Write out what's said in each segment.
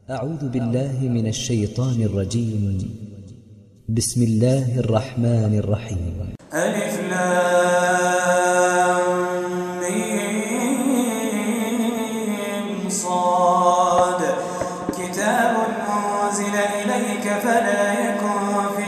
أعوذ بالله من الشيطان الرجيم. بسم الله الرحمن الرحيم. ألف لام ميم صاد كتاب أنزل إليك فلا يكن في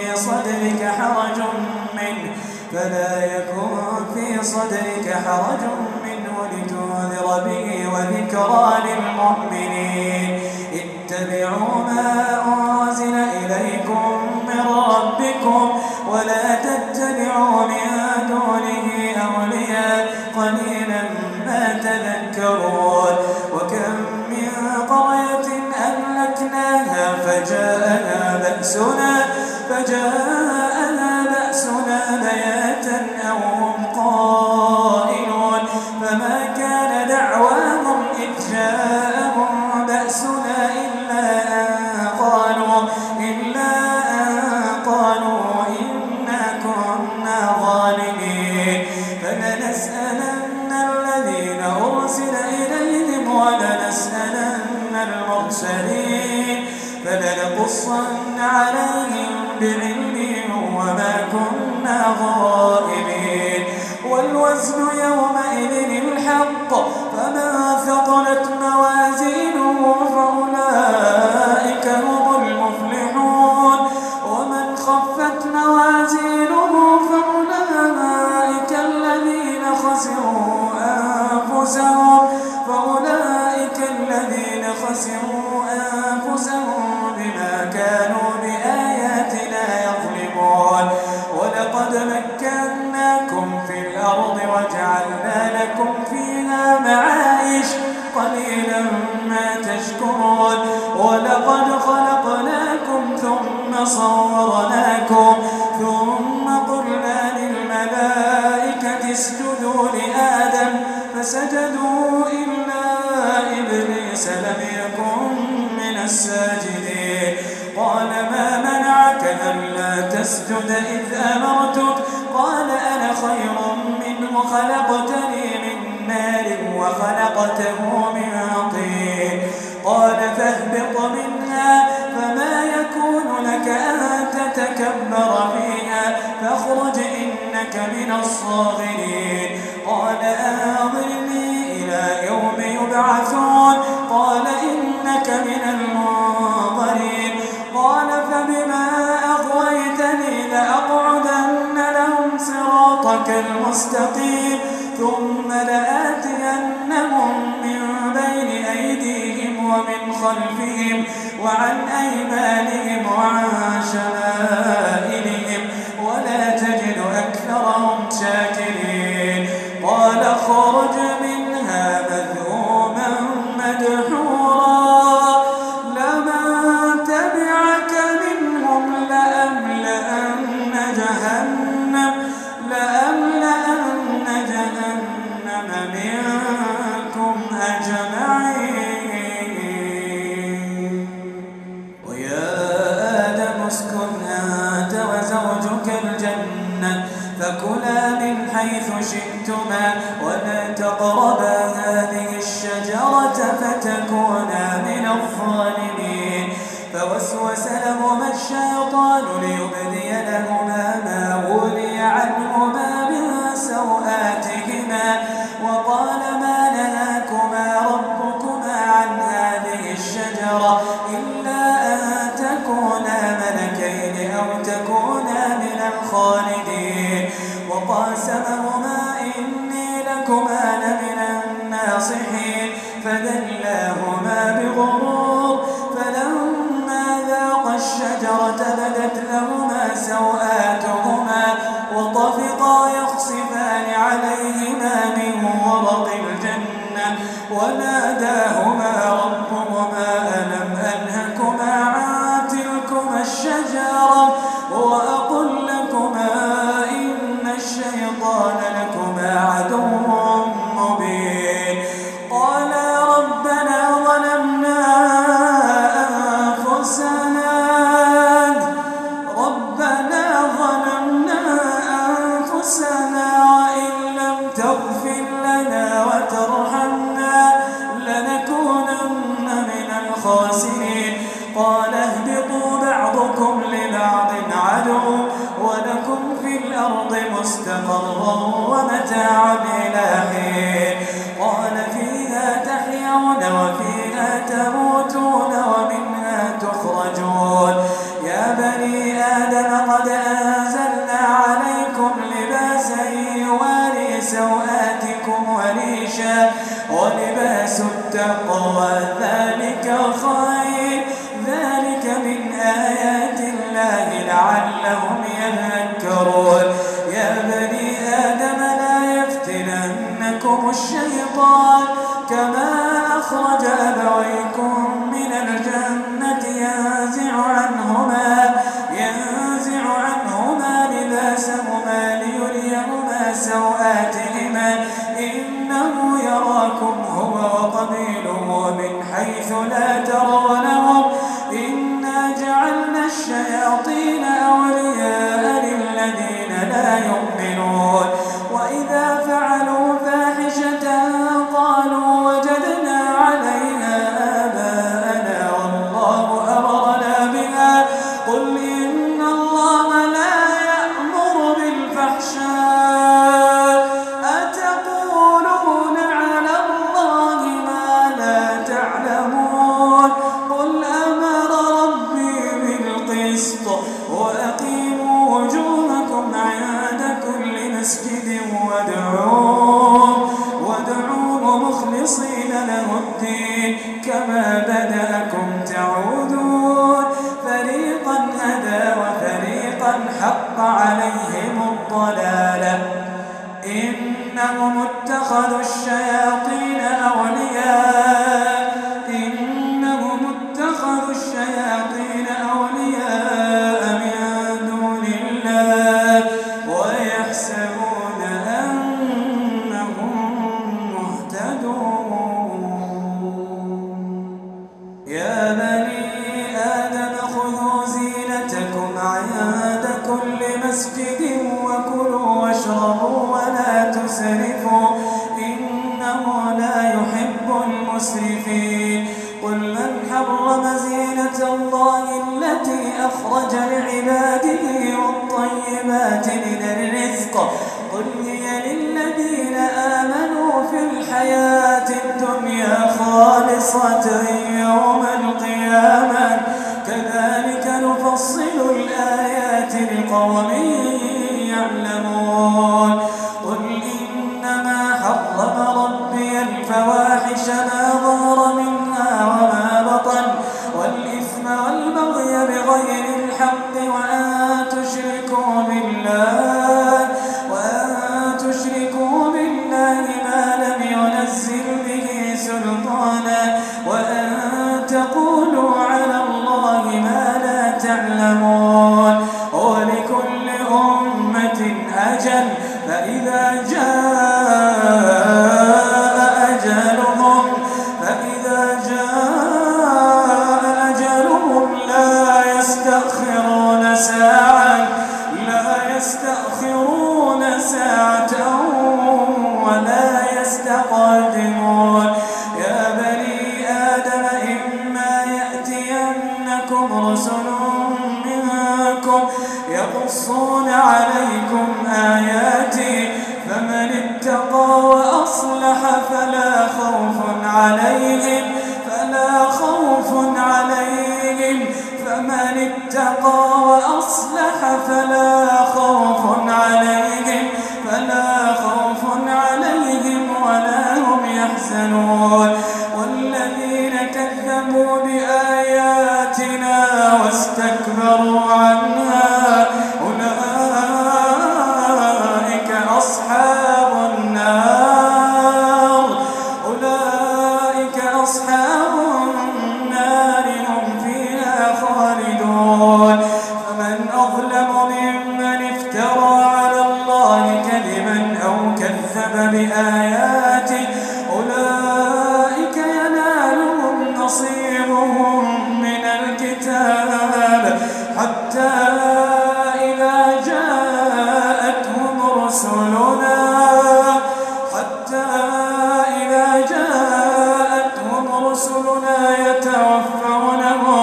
صدرك حرج منه لتنذر به وذكرى للمؤمنين اتبعوا ما أنزل إليكم من ربكم ولا تتبعوا من دونه أولياء قليلا ما تذكرون وكم من قرية أهلكناها فجاءنا بأسنا بياتا أو هم قائلون فما كان دعواهم إذ جاءهم بأسنا إلا أن قالوا إنا كنا ظالمين فلنسألن الذين أرسل إليهم ولنسألن المرسلين فلنقصن عليهم بعلم وما كنا غائبين والوزن يومئذ الحق فمن ثقلت موازينه فأولئك هم المفلحون ومن خفت موازينه فأولئك الذين خسروا أنفسهم بما كانوا بآياتنا يظلمون ولقد مكناكم في الأرض وجعلنا لكم فيها معايش قليلا ما تشكرون ولقد خلقناكم ثم صورناكم ثم قلنا للملائكة اسجدوا لآدم فسجدوا إلا إبليس لم يكن من الساجدين قال ما منعك ألا تسجد إذ أمرتك قال أنا خير منه خلقتني من نار وخلقته من طين قال فاهبط منها فما يكون لك أن تتكبر فيها فاخرج إنك من الصاغرين قال أنظرني إلى يوم يبعثون قال إنك من المنظرين قال فبما أغويتني لأقعدن لهم صراطك المستقيم ثم لآتينهم من بين أيديهم ومن خلفهم وعن أيمانهم وعن شمائلهم ولا تجد أكثرهم شاكرين قال اخرج منها مذءوما مدحورا لمن تبعك منهم لأملأن جهنم منكم أجمعين ويا آدم اسكن أنت وزوجك الجنة فكلا من حيث شئتما ولا تقربا هذه الشجرة فتكونا من الظالمين فوسوس لهما الشيطان ليبدي لهما ما ولي عنهما من سوآتهما وقال ما نهاكما ربكما عن هذه الشجرة إلا أن تكونا ملكين أو تكونا من الخالدين وقاسمهما إني لكما لمن الناصحين فدلاهما بغرور فلما ذاقا الشجرة بدت لهما سوآتهما وطفقا يخصفان عليهما من ورق الجنة وناداهما ربهما ألم أنهكما عن تلكما الشجرة وأقل لكما إن الشيطان لكما عدو مبين قالا ربنا ظلمنا أنفسنا وإن لم تغفر لنا وترحمنا المرسلين قال اهبطوا بعضكم لبعض عدو ولكم في الأرض مستقر ومتاع إلى حين قال فيها تحيون وفيها تموتون ومنها تخرجون يا بني آدم قد أنزلنا عليكم لباسا يواري سوآتكم وريشا ولباس التقوى ذلك خير ذلك من آيات الله لعلهم يذكرون يا بني آدم لا يفتننكم الشيطان كما أخرج أبويكم من الجنة ينزع عنهما لباسهما ليريهما سوآتهما إنه يراكم هو وقبيله من حيث لا ترونهم إنا جعلنا الشياطين أولياء للذين لا يؤمنون وإذا فعلوا فاحشة قالوا وجدنا عليها آباءنا والله أمرنا بها قل إن الله لا يأمر بالفحشاء أتقولون على الله ما لا تعلمون قل أمر ربي بالقسط وأقيموا وجوهكم عند كل مسجد وادعوه مخلصين له الدين كما بدأكم تعودون فريقا هدى وفريقا حق عليهم الضلالة إنهم اتخذوا الشياطين أولياء من دون الله ويحسبون أنهم مهتدون يا بني آدم خذوا زينتكم عند كل مسجد وكلوا واشربوا ولا تسرفوا إنه لا يحب المسرفين قل من حرم زينة الله التي أخرج لعباده والطيبات من الرزق قل هي للذين آمنوا في الحياة الدنيا خالصة يوم القيامة كذلك نفصل الآيات لقوم يعلمون قل إنما حرم ربي الفواحش ما ظهر منها وما بطن والإثم والبغي بغير الحق وأن تشركوا بالله ما لم ينزل به سلطانا وأن تقولوا على الله ما لا تعلمون ولكل أمة أجل فإذا جاء أجلهم لا يستأخرون ساعة ولا يستقدمون يا بني آدم إما يأتينكم رسل منكم يقصون عليكم آياتي فمن اتقى وأصلح فلا خوف عليهم فمن اتقى وأصلح فلا خوف عليهم ولا هم يحزنون والذين كذبوا بآياتنا واستكبروا عنها أولئك أصحاب النار هم فيها خالدون فمن أظلم ممن افترى على الله كذبا أو كذب بآياته أولئك ينالهم نصيبهم من الكتاب حتى إذا جاءتهم رسلنا يتوفونهم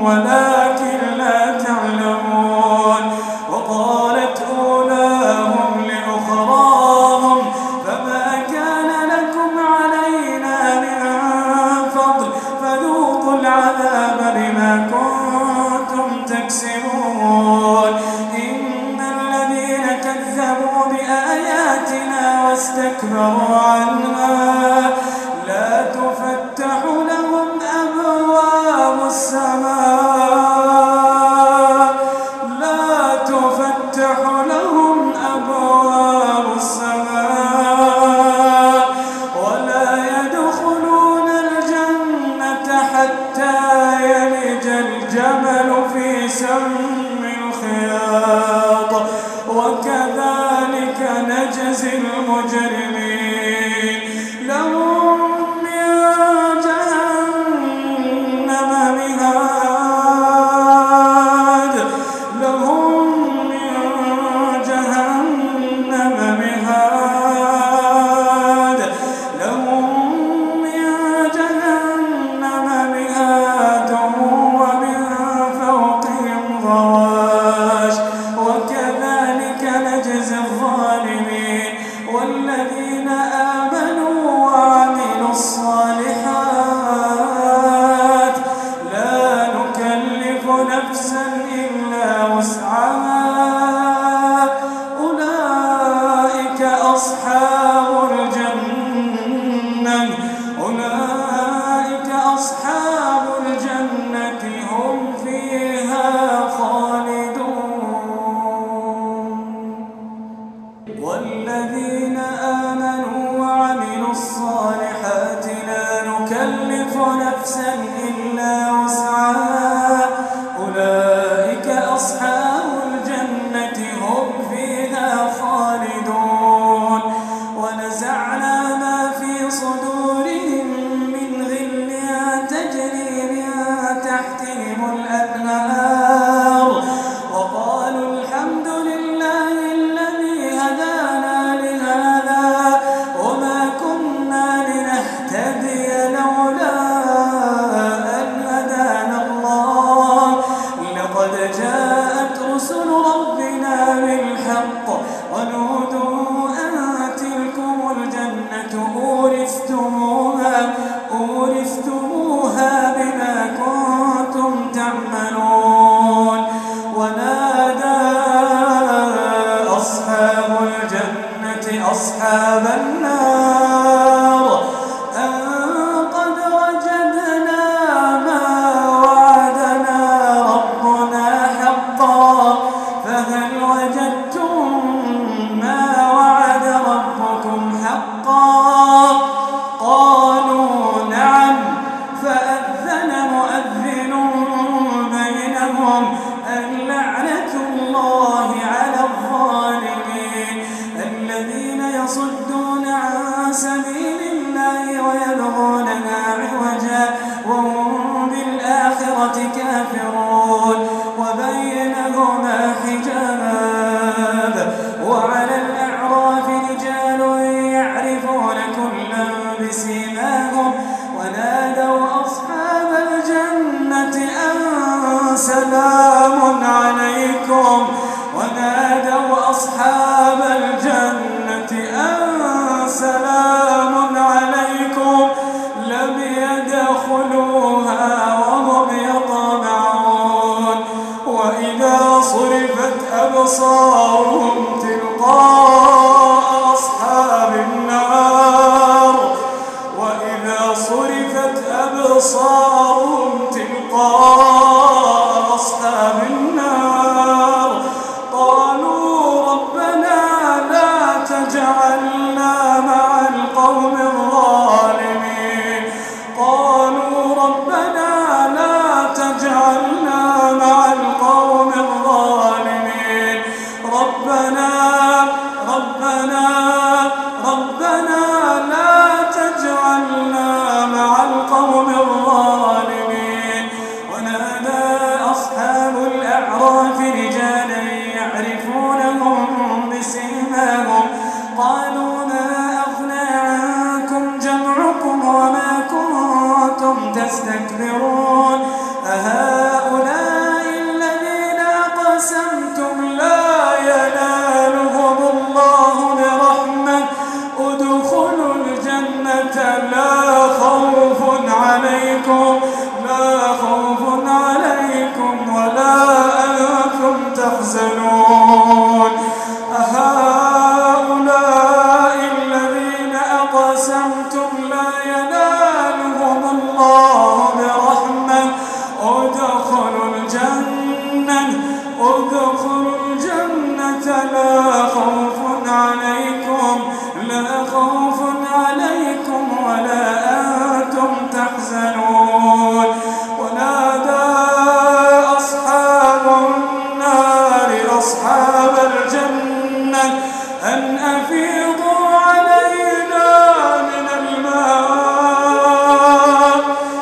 ولكن لا تعلمون. وقالت أولاهم لأخراهم فما كان لكم علينا من فضل فذوقوا العذاب بما كنتم تكسبون. إن الذين كذبوا بآياتنا واستكبروا عنها لا تفتح لهم أبواب السماء ولا يدخلون الجنة حتى يلج الجمل في سم الخياط وكذلك نجزي المجرمين. لهم من جهنم مهاد ومن فوقهم غواش وكذلك نجزي الظالمين. والذين آمنوا وعملوا الصالحات لا نكلف نفسا إلا وسعها أولئك أصحاب الجنة هم فيها خالدون. والذين آمنوا وعملوا الصالحات لا نكلف نفسا إلا وسعها أولئك أصحاب الجنة هم فيها خالدون. ونزعنا ما في صدورهم من غل تجري من تحتهم الأنهار وقالوا الحمد لله الذي هدانا لهذا وما كنا لنهتدي لولا أن هدانا الله لقد جاءت رسل ربنا بالحق ونودوا أن تلكم الجنة أورثتموها بما كنتم تعملون. ونادى أصحاب الجنة أصحاب النار أن قد وجدنا ما وعدنا ربنا حقا فهل وجدتم ما وعد ربكم حقا؟ قالوا نعم. فأذن مؤذن بينهم اللعنة الله على الظالمين الذين يصدون عن سبيل الله ويبغونها عوجا وهم بالآخرة كافرون. وبينهما حجاب وعلى الأعراف رجال يعرفون كلا بسيماهم ونادوا أصحاب الجنة أن سلام عليكم لم يدخلوها وهم يطمعون. وإذا صرفت أبصارهم تلقاء أصحاب النار قالوا ربنا لا تجعلنا مع القوم الظالمين ربنا لا تجعلنا مع القوم الظالمين. ونادى ادخلوا الجنة لا خوف عليكم ولا أنتم تحزنون. ونادى أصحاب النار أصحاب الجنة أن أفيضوا علينا من الماء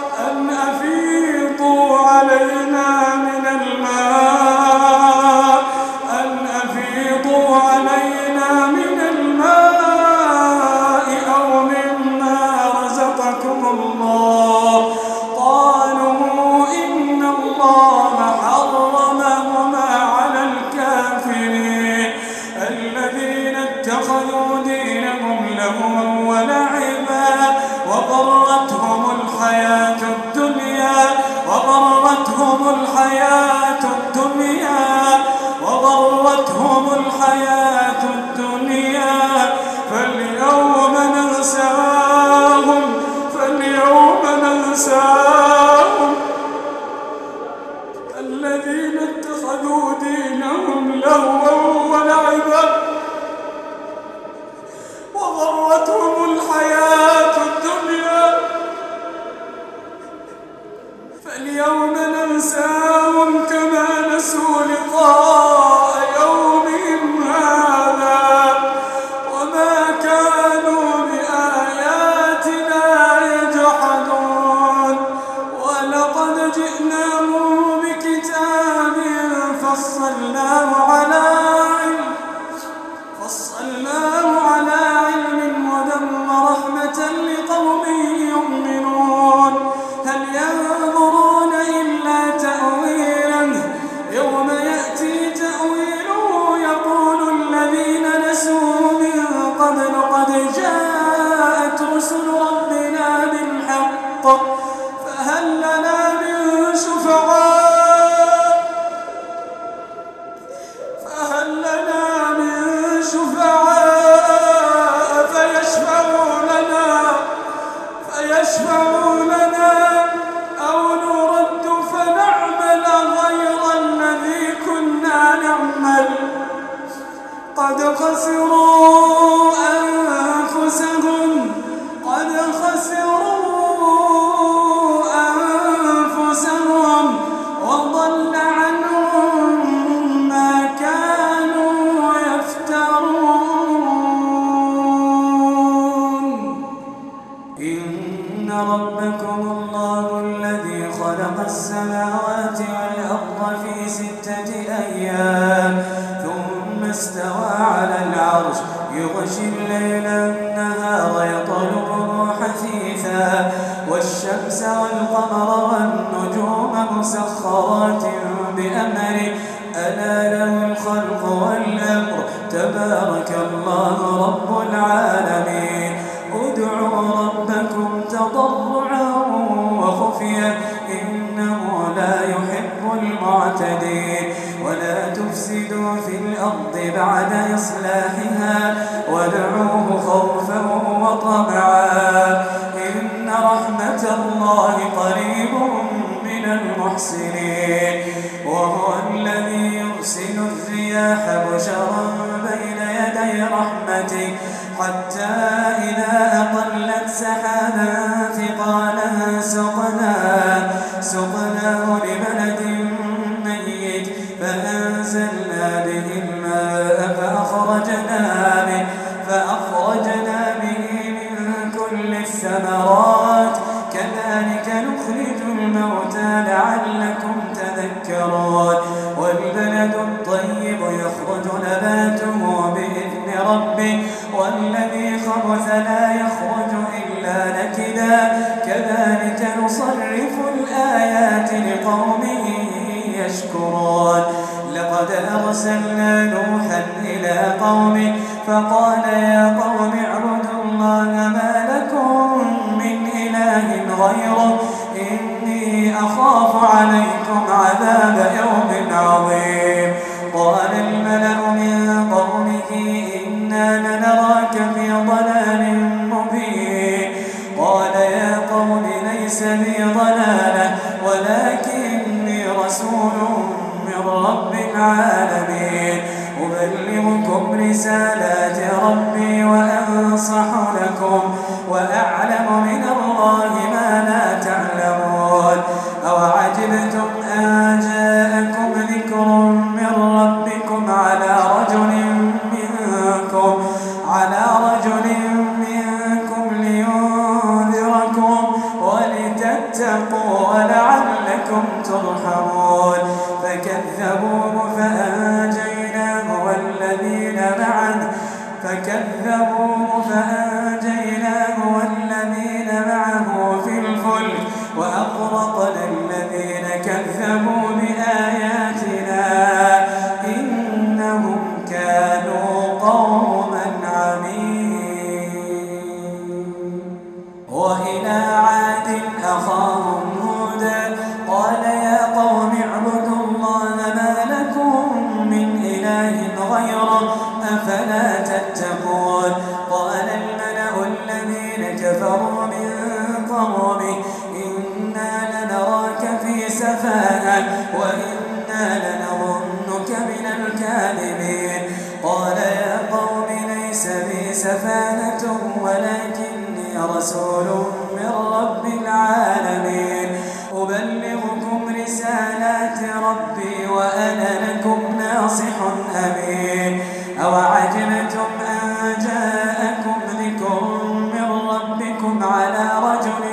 أو مما رزقكم الله. قالوا إن الله حرمهما على الكافرين الذين اتخذوا دينهم لهوا ولعبا وغرتهم الحياة الدنيا فاليوم ننساهم الذين اتخذوا دينهم لهوا ولعبا وغرتهم الحياة الدنيا فاليوم ننساهم كما نسوا لقاء يومهم هذا وما كانوا بآياتنا يجحدون. ولقد جئناهم بكتاب فصلناه على علم هدى ورحمة لقوم يؤمنون. هل ينظرون إلا تأويله يوم يأتي تأويله يقول الذين نسوه من قبل قد جاءت رسل ربنا بالحق فهل لنا من شفعاء فيشفعوا لنا أو نرد فنعمل غير الذي كنا نعمل. قد خسروا أنفسهم وضل عنهم ما كانوا يفترون. إن ربكم الله الذي خلق السماوات والأرض في 6 أيام ثم استوى على العرش يغشي الليل النهار يطلبه حثيثا والشمس والقمر والنجوم مسخرات بأمره ألا له الخلق والأمر تبارك الله رب العالمين. ادعوا ربكم تضرعا وخفيا إنه لا يحب المعتدين. ولا تفسدوا في الأرض بعد إصلاحها وادعوه خوفا وطمعا إن رحمة الله قريب من المحسنين. وهو الذي يرسل الرياح بشرا بين يدي رحمته حتى إذا أقلت سحابا ثقالا سقناه لبلد ميت فأنزلنا به الماء فأخرجنا به من كل الثمرات كذلك نخرج الموتى لعلكم تذكرون. والبلد الطيب يخرج نباته بإذن ربه والذي خبث لا يخرج إلا نكدا كذلك نصرف الآيات لقوم يشكرون. لقد أرسلنا نوحا إلى قومه فقال يا قوم اعبدوا الله ما لكم من إله غيره إني أخاف عليكم عذاب يوم عظيم. قال الملأ من قومه إنا لنراك في ضلال مبين. قال يا قوم ليس بي ضلالة ولكني رسول من رب العالمين رسالات ربي وأنصح لكم وأعلم من الله ما لا تعلمون. أوعجبتم أن جاءكم ذكر من ربكم على رجل منكم لينذركم ولتتقوا ولعلكم ترحمون. فكذبوه فأنجيناه والذين معه في الفلك وأغرقنا الذين كذبوا بآياتنا إنهم كانوا قوما عمين. وإلى عاد أخاهم هودا قال يا قوم اعبدوا الله ما لكم من إله غيره أفلا تتقون. قال الملأ الذين كفروا من قومه إنا لنراك في سفاهة وإنا لنظنك من الكاذبين. قال يا قوم ليس بي سفاهة ولكني رسول من رب العالمين أبلغكم رسالات ربي وأنا لكم ناصح أمين. أوعجبتم أن جاءكم ذكر من ربكم على رجل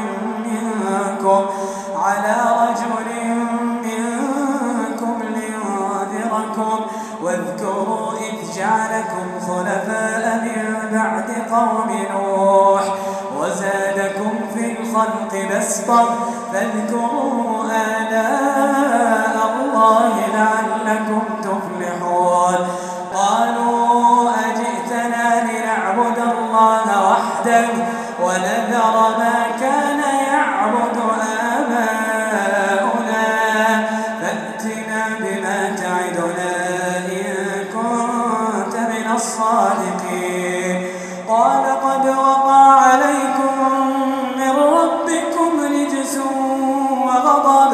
منكم لينذركم واذكروا إذ جعلكم خلفاء من بعد قوم نوح وزادكم في الخلق بسطة فاذكروا آلاء الله لعلكم تفلحون. قالوا أجئتنا لنعبد الله وحده ونذر ما كان يعبد آباؤنا فأتنا بما تعدنا إن كنت من الصادقين. قال قد وقع عليكم من ربكم رجس وغضب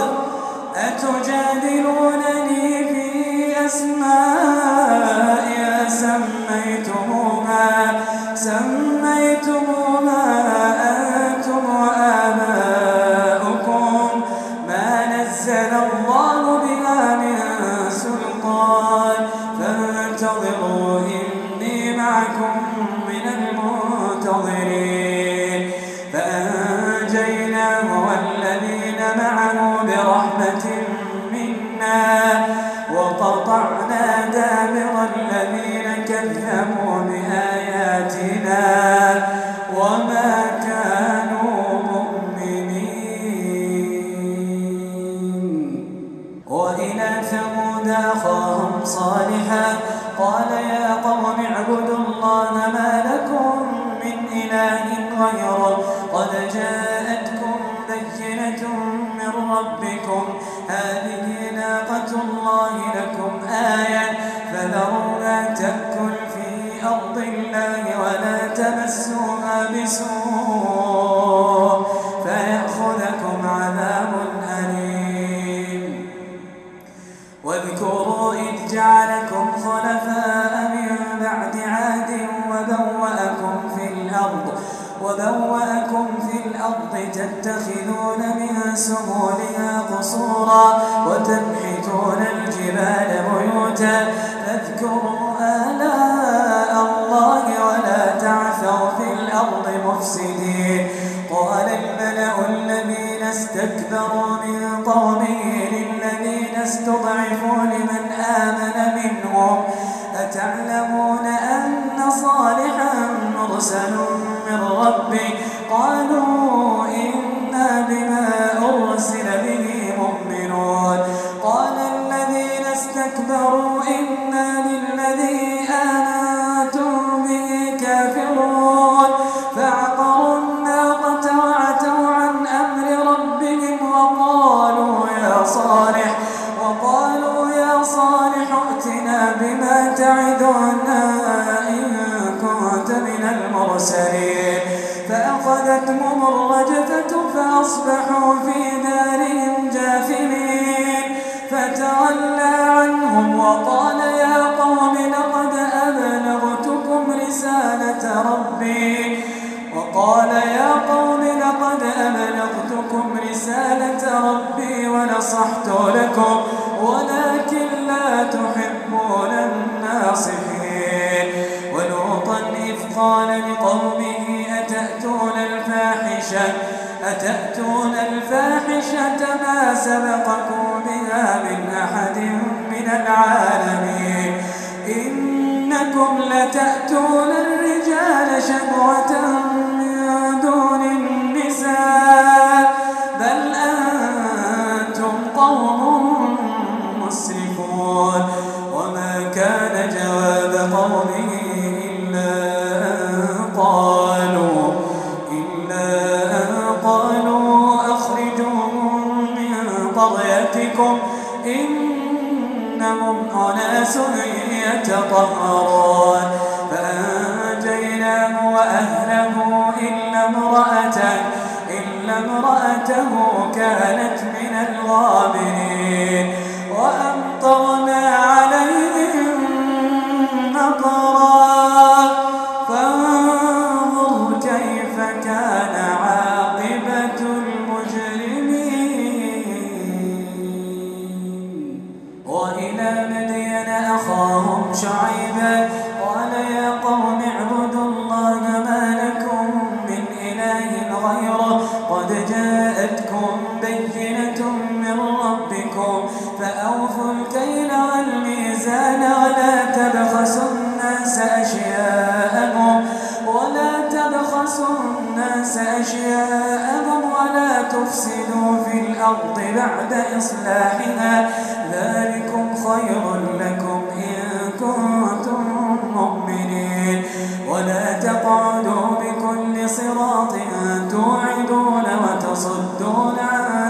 أتجادلونني في أسماء سميتموها أنتم وآباؤكم ما نزل الله بها من سلطان فانتظروا إني معكم من المنتظرين. فأنجيناه والذين معه برحمة منا وقطعنا دابر الذين كذبوا بآياتنا وما كانوا مؤمنين. وإلى ثمود أخاهم صالحا قال يا قوم اعبدوا الله ما لكم من إله غيره قد جاءتكم بينة من ربكم هذه ناقة الله لكم آية فذروها تأكل في أرض الله ولا تمسوها بسوء فيأخذكم عذاب أليم. واذكروا إذ جعلكم خلفاء من بعد عاد وبوأكم في الأرض تتخذون من سهولها قصورا وتنحتون الجبال بيوتا فاذكروا آلاء الله ولا تعثوا في الأرض مفسدين. قال الملأ الذين استكبروا من قومه للذين استضعفوا لمن آمن منهم أتعلمون أن صالحا مرسل من ربه قالوا إنا بما أرسل به مؤمنون. قال الذين استكبروا إنا بالذي آمنتم به كافرون فعقروا الناقة وعتوا عن أمر ربهم وقالوا يا صالح ائتنا بما تعدنا إن كنت من المرسلين. فأخذتهم الرجفة فأصبحوا في دارهم جاثمين فتولى عنهم وقال يا قوم لقد أبلغتكم ربي وقال يا قوم لقد أبلغتكم رسالة ربي ونصحت لكم ولكن لا تحبون الناصحين ولوطا إذ قال لقومه أتأتون الفاحشة ما سبقكم بها من أحد من العالمين إنكم لتأتون الرجال شهوة من دون النساء بل أنتم قوم مسرفون وما كان جواب قومه إلا قالوا أخرجوهم من قريتكم إنهم أناس يتطهرون فأنجيناه وأهله إلا امرأته كانت من الغابرين وأمطرنا عليهم مطرا فانظر كيف كان عاقبة المجرمين وإلى مدين أخاهم شعيبا قال يا قوم اعبدوا الله ما لكم من إله غيره قد جاءتكم بينة من ربكم فأوفوا الكيل والميزان ولا تبخسوا الناس أشياءهم ولا تفسدوا في الأرض بعد إصلاحها ذلكم خير لكم إن كنتم مؤمنين ولا تقعدوا بكل صراط توعدون وتصدون عن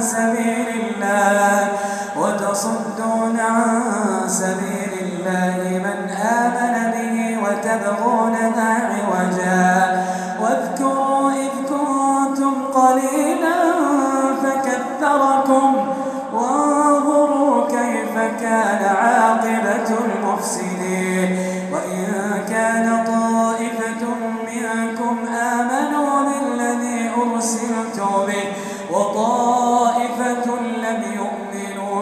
سبيل الله من آمن به وتبغونها عوجا واذكروا إذ كنتم قليلا فكثركم وانظروا كيف كان عاقبة المفسدين وإن كان طائفة منكم آمنوا بالذي أرسلت به وطائفة لم يؤمنوا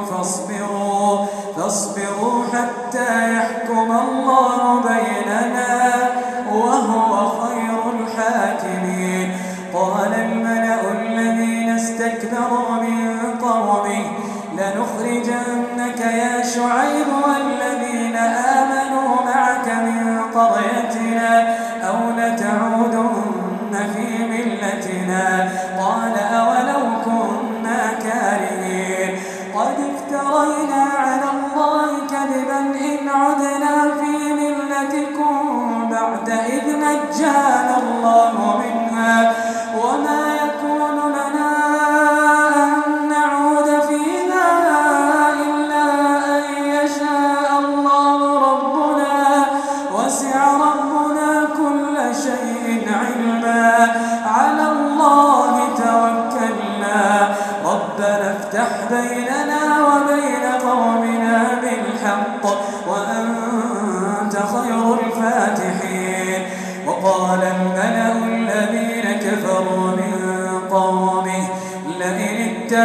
فاصبروا حتى يحكم الله بيننا وهو خير الحاكمين قال الملأ الذين استكبروا من قومه لنخرجنك يا شعيب والذين آمنوا معك من قريتنا أو لتعودن في ملتنا قال أولو كنا كارهين قد افترينا على الله كذبا إن عدنا في ملتكم بعد إذ نجانا الله منها وما يكون لنا أن نعود فيها إلا أن يشاء الله ربنا وسع ربنا كل شيء علما على الله توكلنا ربنا افتح بيننا وبين قومنا بالحق وأنت خير الفاتحين وقال الملأ الذين كفروا من قومه لئن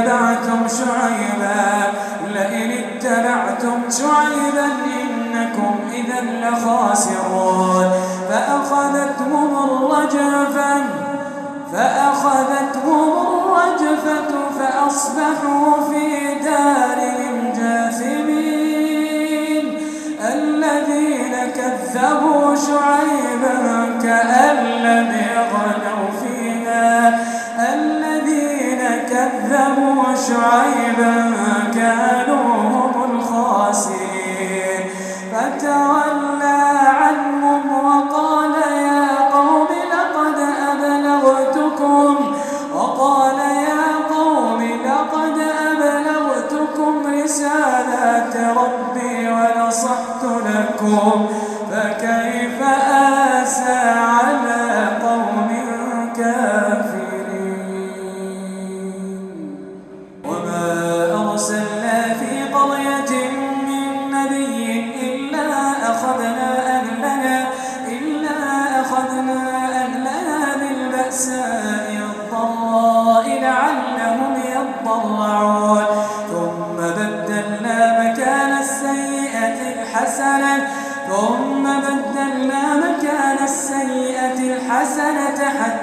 اتبعتم شعيبا إنكم إذا لخاسرون فأخذتهم الرجفة فأصبحوا في دارهم جاثمين الذين كذبوا شعيبا كأن لم يغنوا فيها الذين كذبوا شعيبا كانوا هم الخاسرين فتولى عنهم وقال يا قوم لقد أبلغتكم رسالات ربي ونصحت لكم فكيف آسى على قوم كافرين وما أرسلنا في قرية من نبي إلا أخذنا فأخذنا أهلها بالبأساء والضراء لعلهم يضرعون ثم بدلنا مكان السيئة الحسنة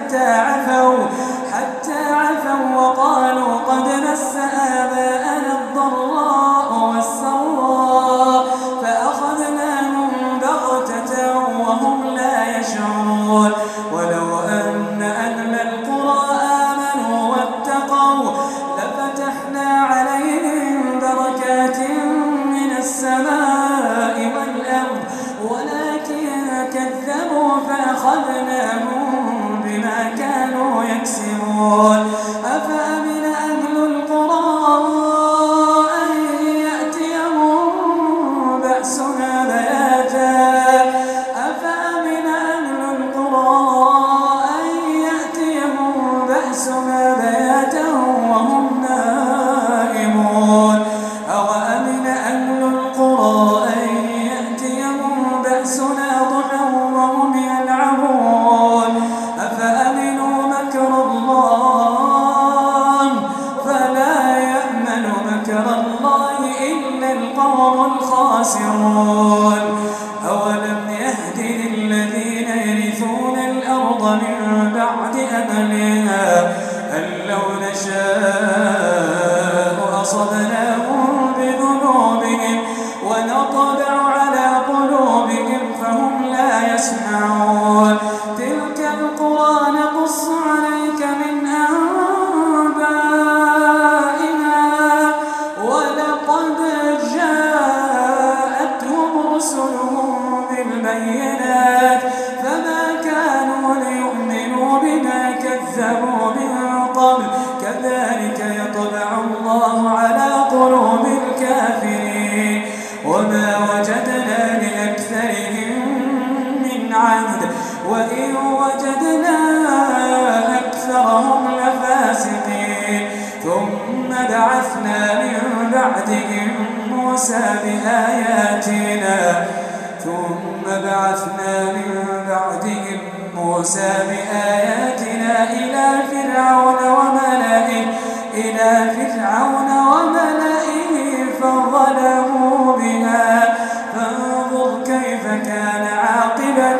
حتى عفوا وقالوا قد مس آباءنا الضراء والسراء فأخذناهم بغتة وهم لا يشعرون ولو أن أهل القرى آمنوا واتقوا لفتحنا عليهم بركات من السماء والأرض ولكن كذبوا فأخذناهم بما كانوا يكسبون أفأمن أهل القرى أن يأتيهم بأسنا بياتا وهم نائمون أوأمن أهل القرى أن يأتيهم بأسنا ضحى وهم يلعبون أفأمنوا مكر الله فلا يأمن مكر الله إلا القوم الخاسرون أولم يهد للذين يرثون الأرض من بعد أهلها أن لو نشاء أصبناهم بذنوبهم ونطبع على قلوبهم فهم لا يسمعون تلك القرى نقص عليك من أنبائها ولقد جاءتهم رسلهم بالبينات فما كانوا ليؤمنوا بما كذبوا من قبل كذلك يطبع الله على قلوب الكافرين وما وجدنا لأكثرهم من عهد وإن وجدنا أكثرهم لفاسقين ثم بعثنا من بعدهم موسى بآياتنا إلى فرعون وملئه فظلموا بها فانظر كيف كان عاقبة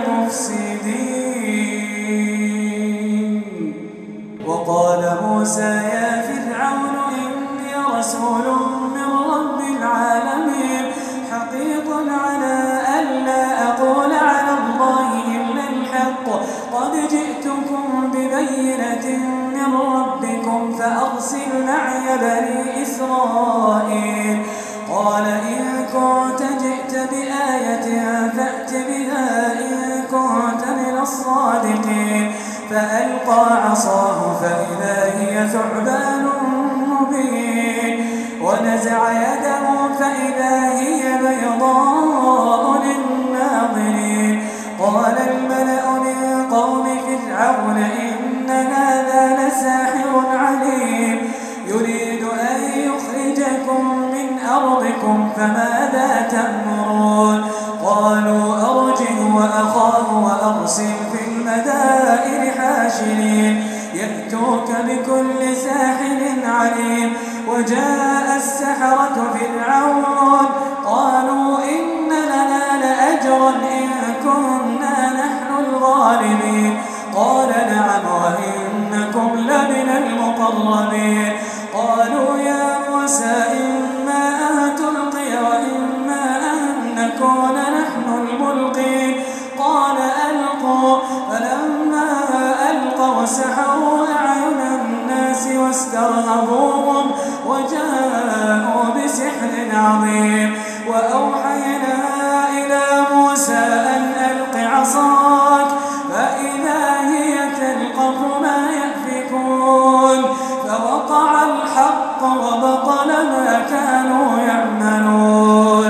المفسدين وقال موسى يا فرعون إني رسول من رب العالمين حقيق على ألا أقول على الله إلا الحق قد جئتكم ببينة من ربكم فأرسل معي بني إسرائيل قال إن كنت جئت بآية فأت بها إن كنت من الصادقين فألقى عصاه فإذا هي ثعبان مبين ونزع يده فإذا هي بيضاء للناظرين قال الملأ من قوم فرعون إن هذا لساحر عليم يريد أن يخرجكم من أرضكم فماذا تأمرون قالوا أرجه وأخاه وأرسل في المدائن حاشرين يأتوك بكل ساحر عليم وجاء السحرة فرعون قالوا إن لنا لأجرا إن كنا نحن الغالبين قال نعم وإنكم لمن المقربين قالوا يا موسى إما أن تلقي وإما أن نكون نحن الملقين قال ألقوا فلما ألقوا سحروا أعين الناس واسترهبوهم وجاءوا بسحر عظيم وأوحينا إلى موسى أن ألق عصاك فإذا هي تلقف ما يأفكون فوقع الحق وبطل ما كانوا يعملون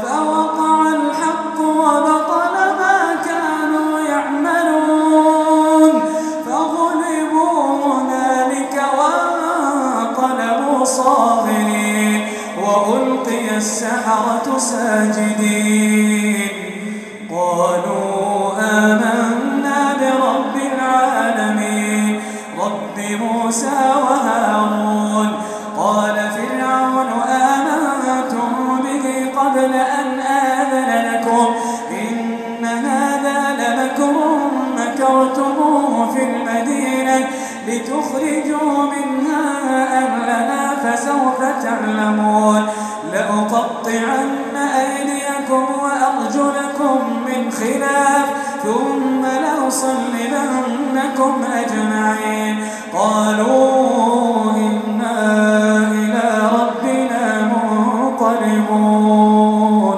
فغلبوا هنالك وانقلبوا صاغرين وألقي السحرة ساجدين قالوا آمنا موسى وهارون. قال فرعون آمنتم به قبل أن آذن لكم إن هذا لمكر مكرتموه في المدينة لتخرجوا منها أهلها فسوف تعلمون. لأقطعن أيديكم وأرجلكم من خلاف ثم لأصلبنكم أجمعين. قالوا إنا إلى ربنا منقلبون.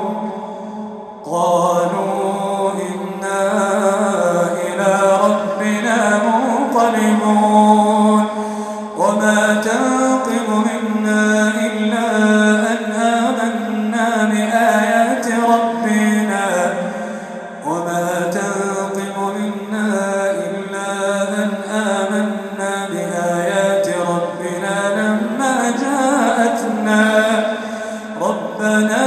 قالوا إنا إلى ربنا منقلبون. وما تنقم منا إلا أن آمنا بآيات ربنا. وما تنقم منا إلا أن آمنا بآيات ربنا لما جاءتنا. ربنا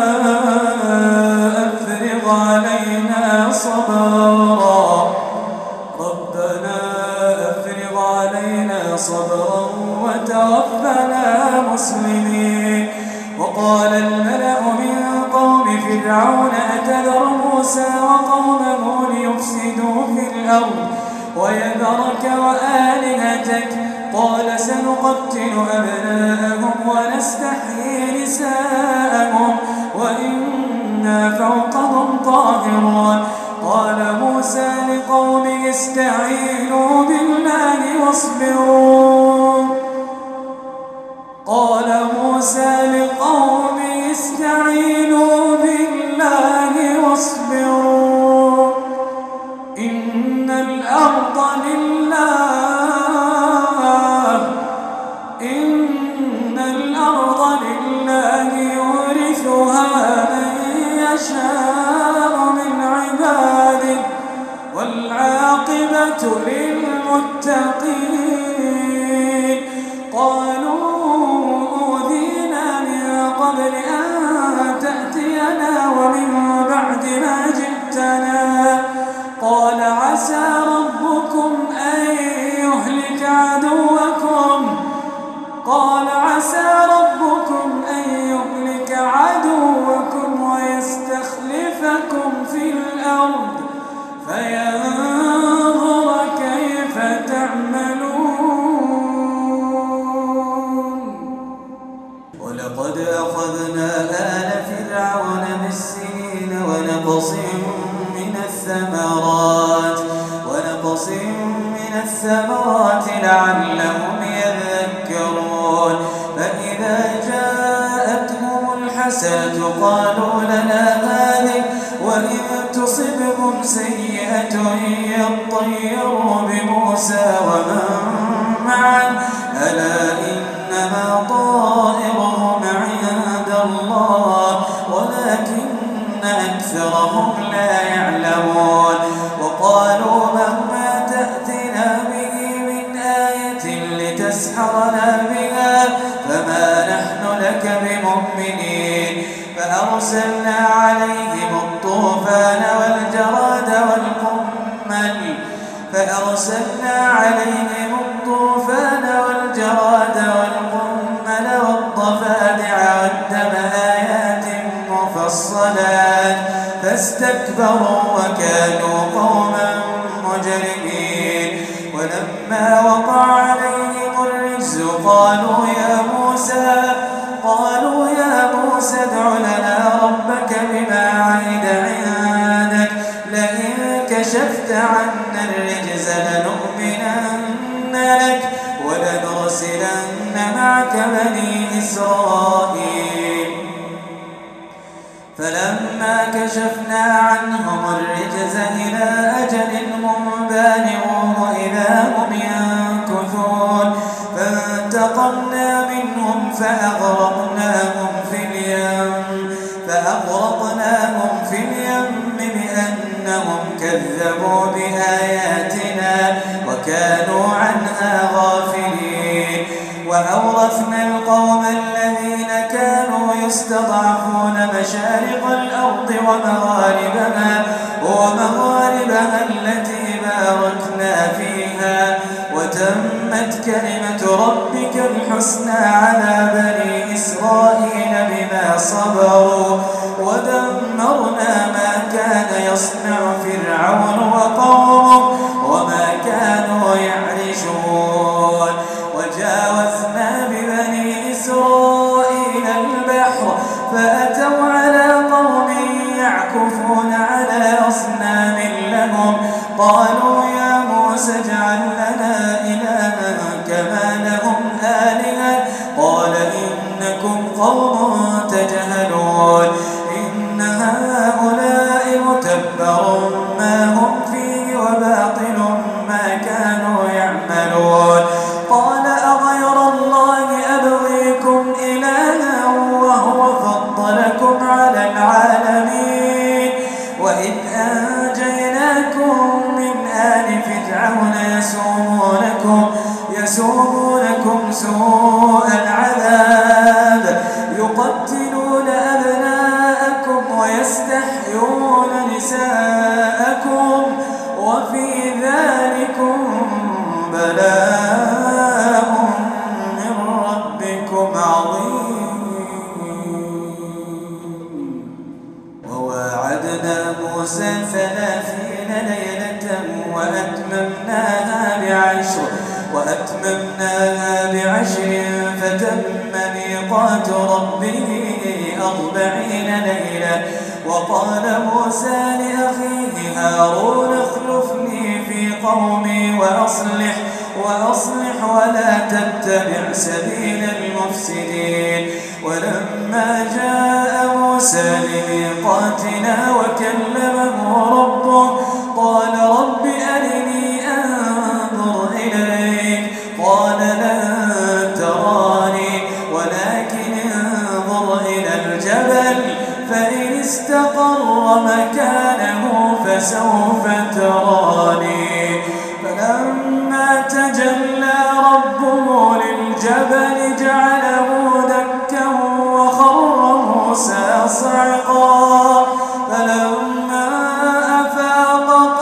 أفرغ علينا صبرا. ربنا أفرغ علينا صبرا وتوفنا مسلمين. وقال الملأ من قوم فرعون أتذر موسى وقومه ليفسدوا في الأرض ويذرك وآلهتك؟ قال سنقتل أبناءهم ونستحيي نساءهم وإنا فوقهم قاهرون. قال موسى لقومه استعينوا بالله واصبروا. قال موسى لقومه استعينوا بالله واصبروا إن الأرض لله يورثها من يشاء من عباده والعاقبة للمتقين. قالوا أوذينا من قبل أن تأتينا ومن بعد ما جئتنا. قال عسى ربكم أن يهلك عدوكم. ويستخلفكم في الأرض فينظر كيف تعملون. ولقد أخذنا آل فرعون بالسنين ونقص من الثمرات لعلهم يذكرون. فإذا جاءتهم الحسنة قالوا لنا هذه وإن تصبهم سيئة يطيروا بموسى ومن معه ألا إنما طائرهم عند الله ولكن أكثرهم لا يعلمون. وقالوا مهما تأتنا به من آية لتسحرنا بها فما نحن لك بمؤمنين. فأرسلنا عليهم الطوفان والجراد والقمل والضفادع والدم آيات مفصلات فاستكبروا وكانوا قوما مجرمين. ولما وقع عليهم الرجز قالوا يا موسى ادع لنا ربك بما عهد عندك لئن كشفت عنا الرجز لنؤمنن لك ولنرسلن معك بني إسرائيل. فلما كشفنا عنهم الرجز إلى أجل هم بالغوه إذا هم ينكثون. فانتقمنا منهم فأغرقناهم في اليم بأنهم كذبوا بآياتنا وكانوا عنها غافلين. وأورثنا القوم الذين كانوا يستضعفون مشارق الأرض ومغاربها التي باركنا فيها وتم وتمت كلمة ربك الحسنى على بني إسرائيل بما صبروا ودمرنا ما كان يصنع فرعون وقومه وما كانوا يعرشون وجاوزنا ببني إسرائيل البحر فأتوا على قوم يعكفون على أصنام لهم قالوا يا موسى اجعل لنا إلها كما لهم آلهة قال إنكم قوم تجهلون إن هؤلاء متبر ما هم فيه وباطل ما كانوا يعملون قال أغير الله أبغيكم إلها وهو فضلكم على العالمين وإذ أنجيناكم من آل فرعون يسومونكم سوء العذاب يقتلون أبناءكم ويستحيون نساءكم وفي ذلكم بلاء من ربكم عظيم وواعدنا موسى 30 ليلة وأتممناها بعشر فتم ميقات ربه 40 ليلة وقال موسى لأخيه هارون اخلفني في قومي وأصلح ولا تتبع سبيل المفسدين ولما جاء موسى لميقاتنا وكلمه ربه قال رب أرني أنظر إليك قال لن تراني ولكن انظر إلى الجبل فإن استقر مكانه فسوف تراني فلما تجلى ربه للجبل جعله دكا وخر موسى صعقا فلما أفاق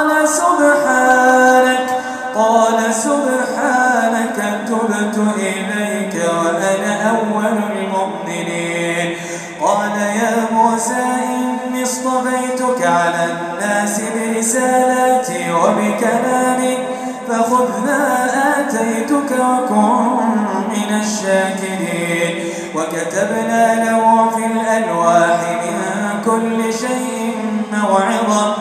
قال سبحانك تبت إليك وأنا أول المؤمنين قال يا موسى إني اصطفيتك على الناس برسالاتي وبكلامي فخذ ما آتيتك وكن من الشاكرين وكتبنا له في الألواح من كل شيء موعظة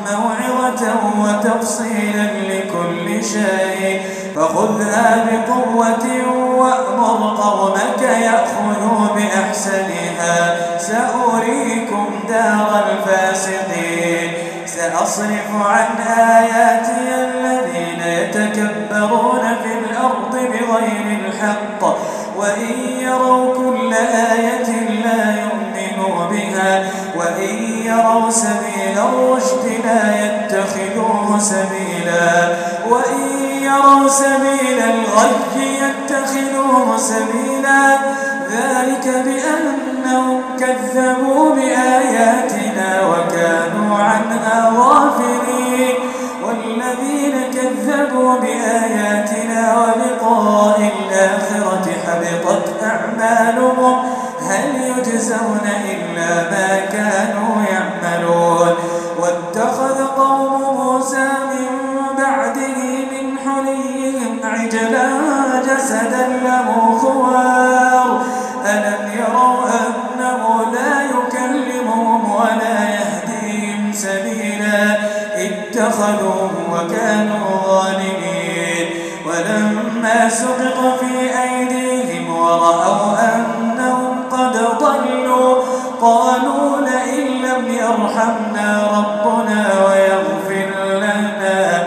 وتفصيلا لكل شيء فخذها بقوة وأمر قومك يأخذوا بأحسنها سأريكم دار الفاسقين سأصرف عن آياتي الذين يتكبرون في الأرض بغير الحق وإن يروا كل آية لا يؤمنوا بها وإن يروا سبيل الرشد لا يتخذوه سبيلا وإن يروا سبيل الغي يتخذوه سبيلا ذلك بأنهم كذبوا بآياتنا وكانوا عنها غافلين والذين كذبوا بآياتنا ولقاء الآخرة حبطت أعمالهم هل يجزون إلا ما كانوا يعملون واتخذ قوم موسى من بعده من حليهم عجلا جسدا له خوار ألم يروا أنه لا يكلمهم ولا يهديهم سبيلا اتخذوه وكانوا ظالمين ولما سقط في أيديهم ورأوا أنهم قد ضلوا قالوا لئن لم يرحمنا ربنا ويغفر لنا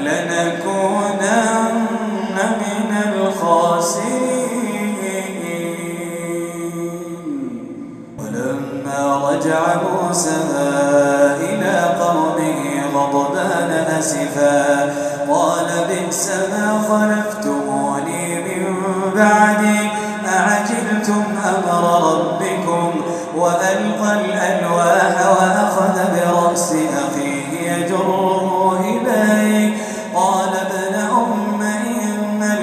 لنكونن من الخاسرين ولما رجع موسى إلى قومه غضبان أسفا قال بئس ما خلفتموني من بعدي أعجلتم أمر ربكم وألقى الألواح وأخذ برأس أخيه يجره إليه قال ابن أم إن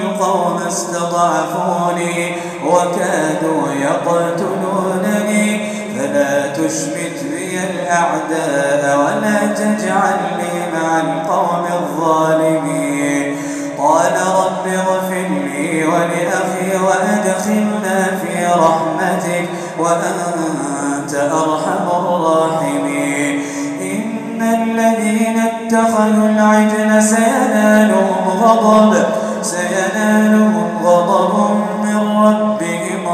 وكادوا يقتلونني فلا تشمت بي الأعداء ولا تجعلني مع القوم الظالمين. قال رب اغفر لي ولأخي وأدخلنا في رحمتك وأنت أرحم الراحمين. إن الذين اتخذوا العجل سينالهم غضب من ربهم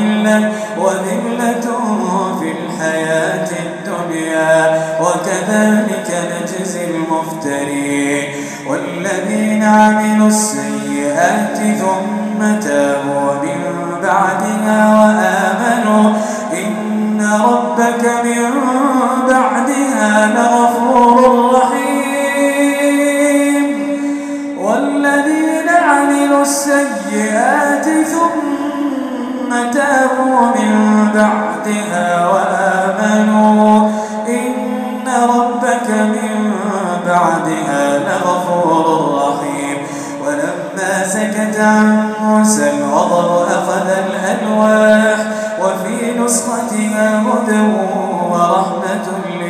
وذلة في الحياة الدنيا وكذلك نجزي المفترين. والذين عملوا السيئات ثم تابوا من بعدها وآمنوا إن ربك من بعدها لغفور رحيم. والذين عملوا السيئات ثم تابوا من بعدها وآمنوا إن ربك من بعدها لغفور رحيم. ولما سكت عن موسى الغضب أخذ الألواح وفي نسختها هدى ورحمة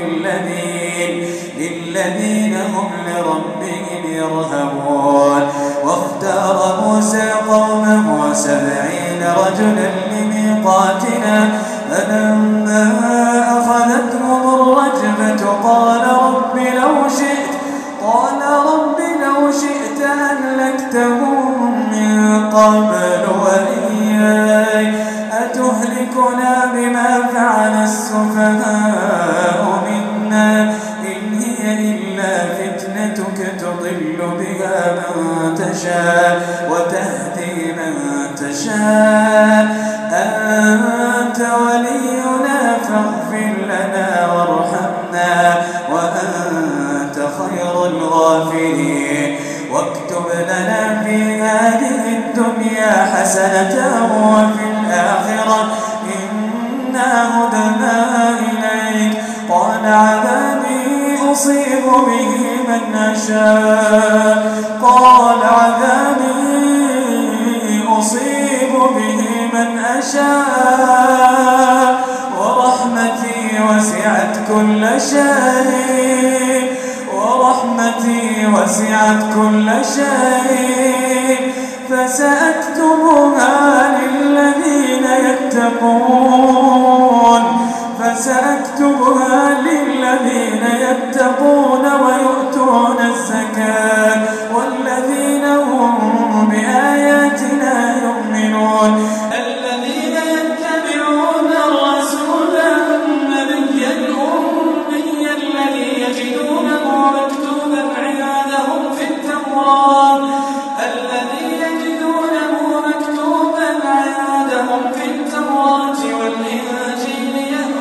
للذين هم لربهم يرهبون. واختار موسى قومه 70 رجلا لميقاتنا فلما أخذتهم الرجفة قال رب لو شئت أهلكتهم من قبل وإياي أتهلكنا بما فعل السفهاء منا إن هي إلا فتنتك تضل بها من تشاء وتهدي من تشاء أنت ولينا فاغفر لنا وارحمنا وأنت خير الغافرين. واكتب لنا في هذه الدنيا حسنة وفي الآخرة إنا هدنا إليك. قال عذابي أصيب به من أشاء ورحمتي وسعت كل شيء فسأكتبها للذين يتقون ويؤتون الزكاة والذين هم بآياتنا يؤمنون. الذين يتبعون الرسول النبي الأمي الذي يجدونه مكتوبا عندهم في التوراة والإنجيل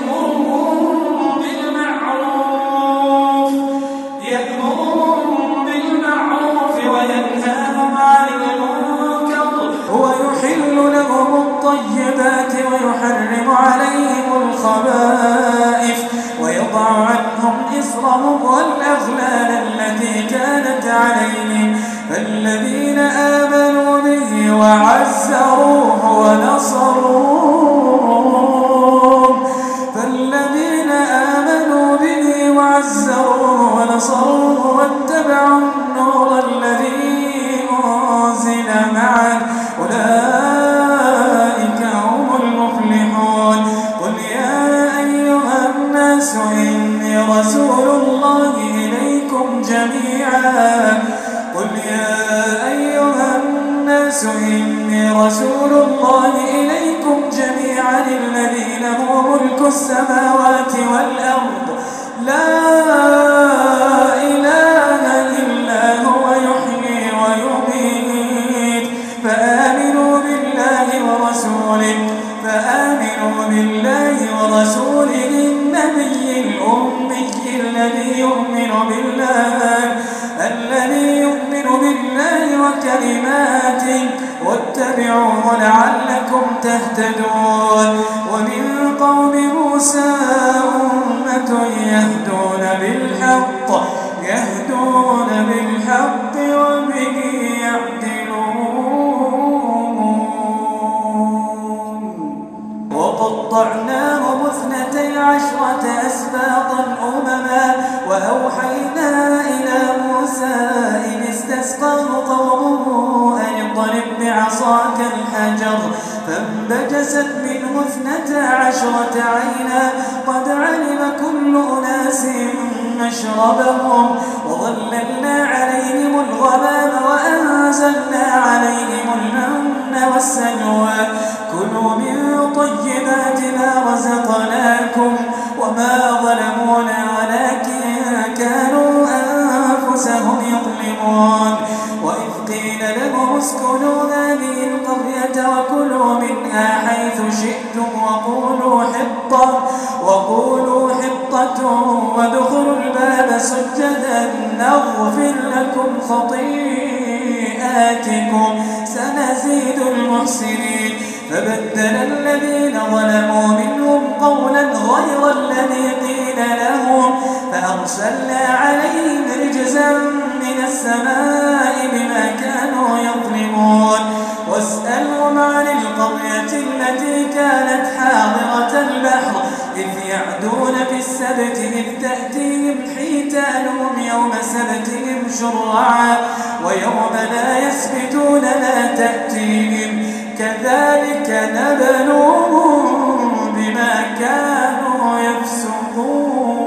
يأمرهم بالمعروف وينهاهم عن المنكر ويحل لهم الطيبات ويحرم عليهم الخبائث ويضع عنهم إصرهم والأغلال التي كانت عليهم. فالذين آمنوا به وعزروه ونصروه واتبعوا النور الذي أنزل معه أولئك هم المفلحون. قل يا أيها الناس إني رسول الله إليكم جميعا الذي له ملك السماوات والأرض لا إله إلا هو يحيي ويميت. فآمنوا بالله ورسوله النبي الأمي الذي يؤمن بالله وكلماته واتبعوه لعلكم تهتدون. ومن قوم موسى أمة يهدون بالحق وبه يعدلون. وقسمناهم 12 أسباطا أمما وأوحينا إلى موسى إذ استسقاه قومه أن اضرب بعصاك الحجر فانبجست منه 12 عينا قد علم كل أناس مشربهم وظللنا عليهم الغمام وأنزلنا عليهم المن والسلوى كلوا من طيبات ما رزقناكم وما ظلمونا ولكن كانوا أنفسهم يظلمون وإذ قيل لهم اسكنوا هذه القرية وكلوا منها حيث شئتم وقولوا حطة وادخلوا الباب سجدا نغفر لكم خطيئاتكم سنزيد المحسنين فبدل الذين ظلموا منهم قولا غير الذي قيل لهم فأرسلنا عليهم رجزا من السماء بما كانوا يظلمون واسألهم عن القرية التي كانت حاضرة البحر إذ يعدون في السبت إذ تأتيهم حيتانهم يوم سبتهم شرعا ويوم لا يسبتون لا تأتيهم كذلك نبلوهم بما كانوا يفسقون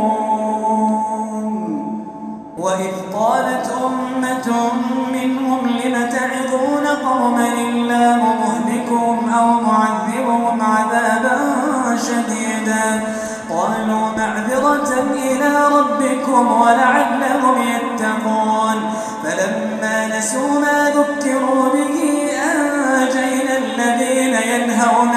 وإذ قالت أمة منهم لم تعظون قوما الله مهلكهم أو معذبهم عذابا شديدا قالوا معذرة إلى ربكم ولعلهم يتقون فلما نسوا ما ذكروا به أنجينا الذين ينهون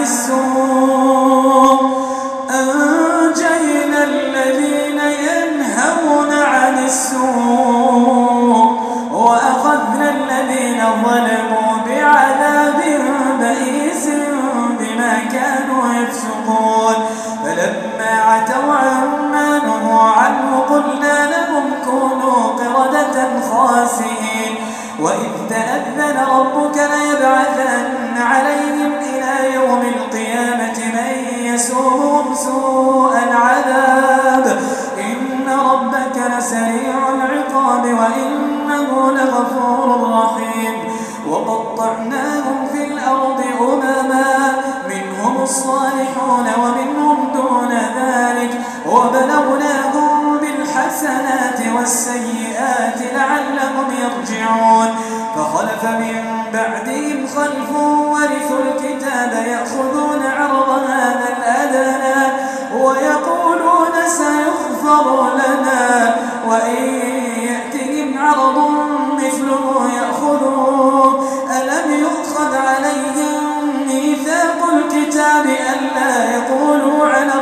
عن السوء وأخذنا الذين ظلموا بعذاب بئيس بما كانوا يفسقون فلما عتوا عما نهوا عنه قلنا لهم كونوا قردة خاسئين وإذ تأذن ربك ليبعثن عليهم إلى يوم القيامة من يسومهم سوء العذاب إن ربك لسريع العقاب وإنه لغفور رحيم وقطعناهم في الأرض أمما منهم الصالحون ومنهم دون ذلك وبلوناهم بالحسنات والسيئات لعلهم يرجعون فخلف من بعدهم خلف ورثوا الكتاب يأخذون عرض هذا الأدنى ويقولون سيغفر لنا وإن يأتهم عرض مثله يأخذوه ألم يؤخذ عليهم ميثاق الكتاب ألا يقولوا على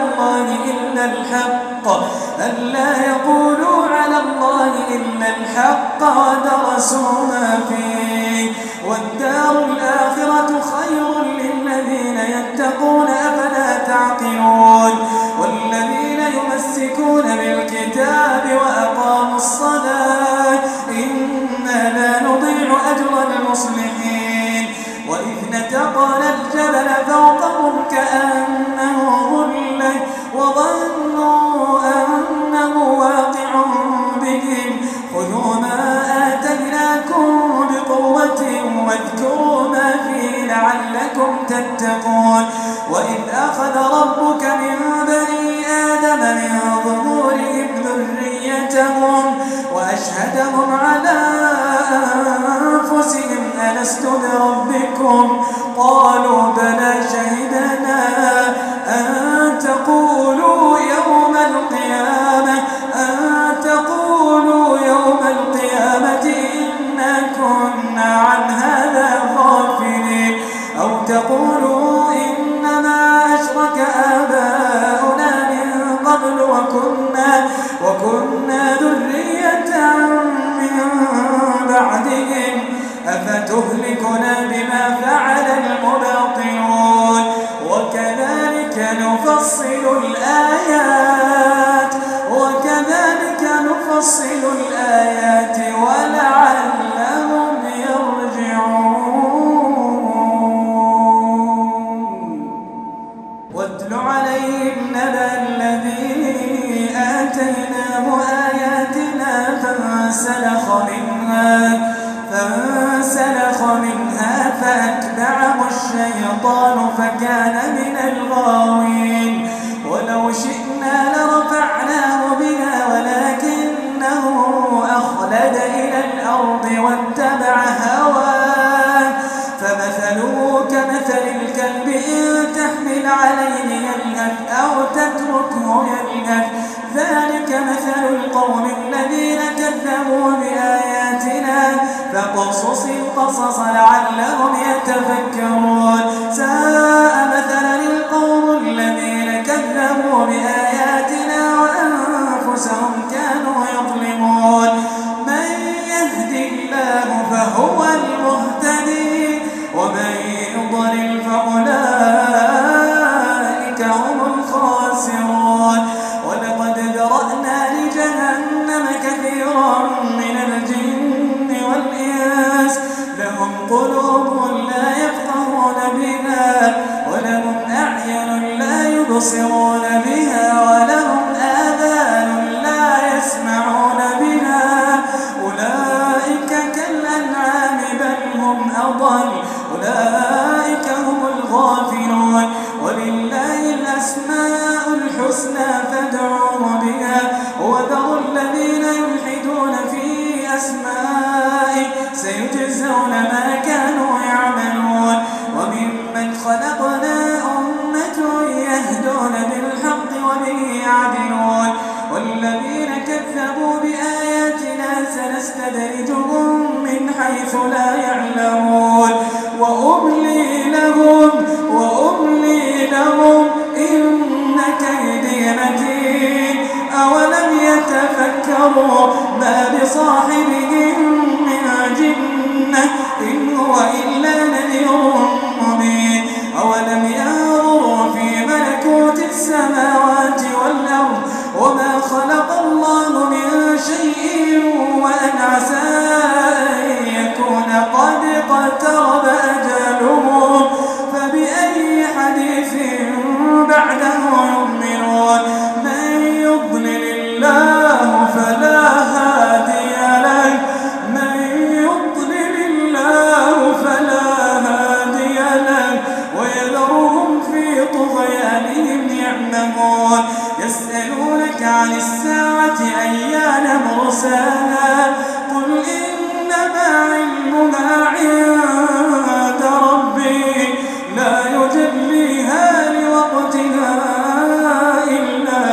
الله إلا الحق ودرسوا ما فيه والدار الآخرة خير للذين يتقون أفلا تعقلون والذين يمسكون بالكتاب وأقاموا الصلاة إنا لا نضيع أجر المصلحين وإذ نتقنا الجبل فوقهم كأنه ظلة وظنوا أنه واقع بهم خذوا ما آتيناكم بقوة واذكروا ما فيه لعلكم تتقون وإذ أخذ ربك من بني آدم من ظهورهم ذريتهم وأشهدهم على أنفسهم ألست بربكم قالوا بلى شهدنا أن تقولوا يوم القيامة إنا كنا عن هذا غافلين أو تقولوا إنما أشرك آباؤنا من قبل وكنا ذرية من بعدهم أفتهلكنا بما فعل المبطلون وكذلك نفصل الآيات ولعلهم يرجعون واتل واتل عليهم نبأ الذي آتيناه آياتنا فانسلخ منها فأتبعه الشيطان فكان من الغاوين ولو شئنا لرفعناه بها ولكنه أخلد إلى الأرض واتبع هواه فمثله كمثل الكلب إن تحمل عليه يلهث أو تتركه يلهث ذلك مثل القوم الذين كذبوا بآياتنا فاقصص القصص لعلهم يتفكرون ساء مثلا القوم الذين كذبوا بآياتنا وأنفسهم كانوا يظلمون من يهد الله فهو المهتدي ومن يضلل فأولئك هم الخاسرون ولقد ذرأنا لجهنم كثيرا من الجن والإنس لهم قلوب لا يفقهون بها ولهم أعين لا يبصرون بها ولهم آذان لا يسمعون بها أولئك كالأنعام بل هم أضل أولئك هم الغافلون ولله الأسماء الحسنى فادعوه بها وذروا الذين يلحدون في أسمائه سيجزون ما كانوا يعملون وممن خلقنا أمة يهدون بالحق وبه يعدلون والذين كذبوا بآياتنا سنستدرجهم من حيث لا يعلمون وأملي لهم إن كيدي متين أولم يتفكروا ما بصاحبهم من جنة إن هو إلا نذير مبين أولم ينظروا في ملكوت السماوات والأرض وما خلق الله من شيء وأن عسى أن يكون قد اقترب أجلهم فبأي حديث بعده يؤمنون من يضلل الله فلا هادي له ويذرهم في طغيانهم يعمهون يسألونك عن الساعة أيان مرساها قل إنما علمها عند ربي لا يجليها لوقتها إلا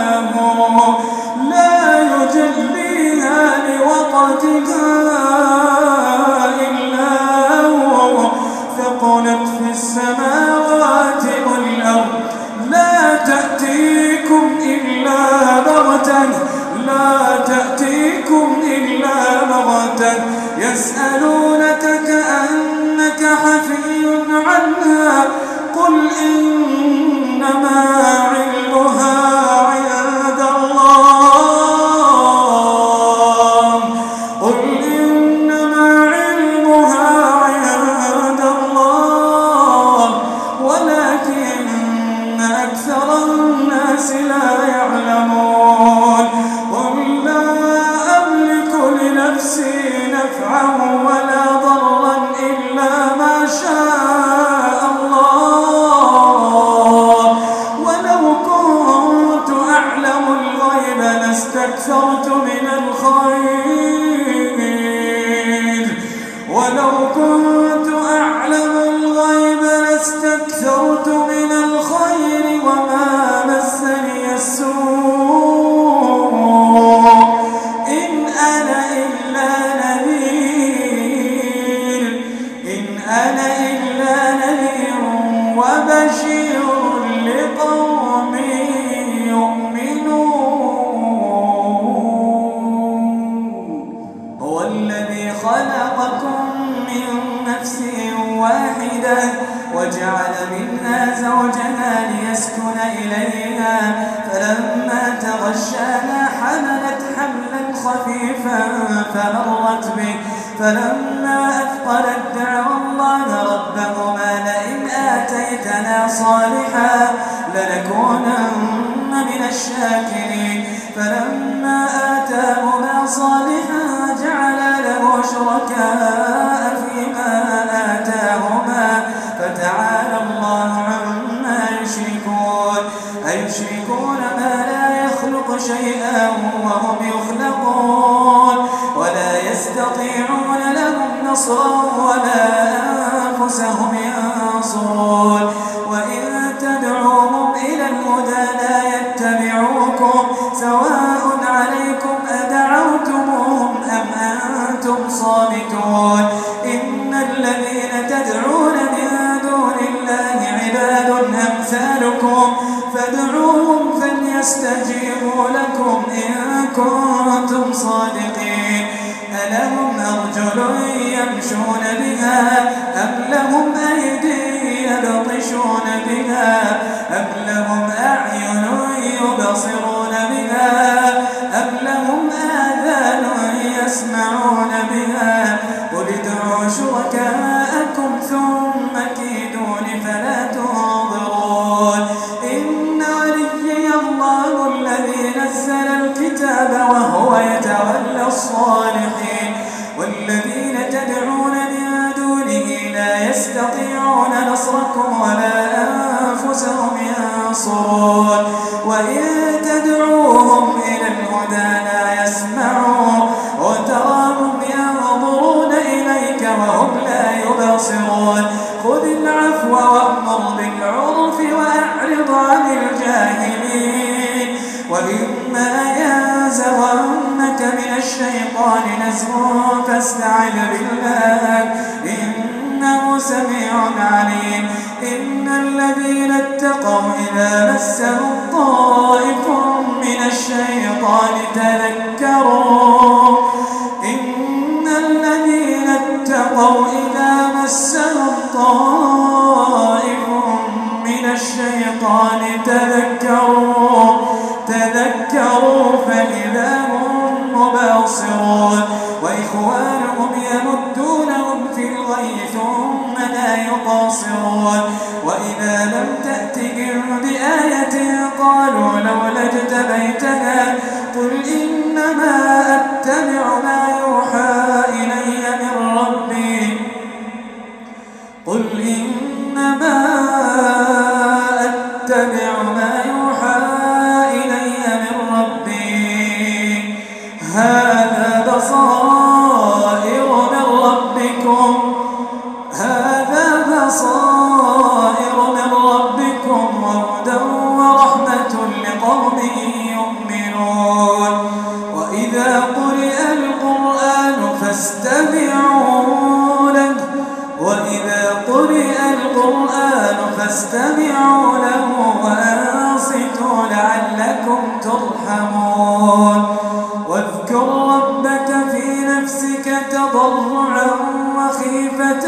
هو ثقلت في السماوات والأرض لا تأتيكم إلا بغتة يسألونك كأنك حفي عنها قل إنما علمها عند الله ولكن أكثر الناس لا يعلمون قل لا أملك لنفسي نفعا ولا ضرا إلا ما شاء الله ولو كنت أعلم الغيب لاستكثرت من الخير وما مسني السوء إن أنا إلا نذير وبشير لقوم يؤمنون هو الذي خلقكم من نفس واحدة وجعل منها زوجها ليسكن إليها فلما تغشاها حملت حملا خفيفا فلما أثقلت دعوا الله ربهما لئن آتيتنا صالحا لنكونن من الشاكرين فلما آتاهما صالحا جعل له شركاء فيما آتاهما فتعالى الله عما يشركون أيشركون ما لا يخلق شيئا وهم يخلقون ولا يستطيعون لهم نصرا ولا أنفسهم ينصرون وإن تدعوهم إلى الهدى لا يتبعوكم سواء عليكم أدعوتموهم أم أنتم صامتون إن الذين تدعون من دون الله عباد أمثالكم فادعوهم فليستجيبوا لكم إن كنتم صادقين ألهم أرجل يمشون بها أم لهم أيدي يبطشون بها أم لهم أعين يبصرون بها أم لهم آذان يسمعون بها قل ادعوا شركاءكم ثم كيدون فلا تنظرون إن وليي الله الذي نزل الكتاب وهو يتولى الصالحين والذين تدعون من دونه لا يستطيعون نصركم ولا أنفسهم ينصرون وإن تدعوهم إلى الهدى لا يسمعون وتراهم ينظرون إليك وهم لا يبصرون خذ العفو وأمر بالعرف وأعرض عن الجاهلين وإما ينزغنك من الشيطان نزغ فاستعذ بالله إنه سميع عليم إن الذين اتقوا إذا مسهم طائف من الشيطان تذكروا إن الذين اتقوا إذا مسهم طائف من الشيطان تذكروا فإذا هم مبصرون وإخوانهم يمدونهم في الغي ثم لا يقاصرون وإذا لم تأتهم بآية قالوا لولا اجتبيتها قل إنما أتبع ما يوحى إلي من ربي قل إنما أتبع ما يوحى إلي من ربي هذا بصائر من ربكم وهدى ورحمة لقوم يؤمنون وإذا قرئ القرآن فاستمعوا له وأنصتوا لعلكم ترحمون واذكر ربك في نفسك تضرعا وخيفة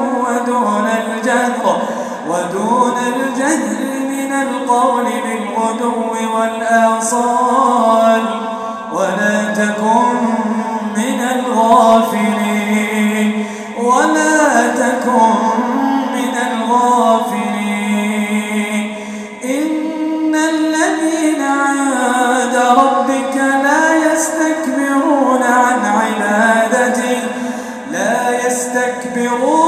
ودون الجهر من القول بالغدو والآصال ولا تكن من الغافلين إن الذين عند ربك لا يستكبرون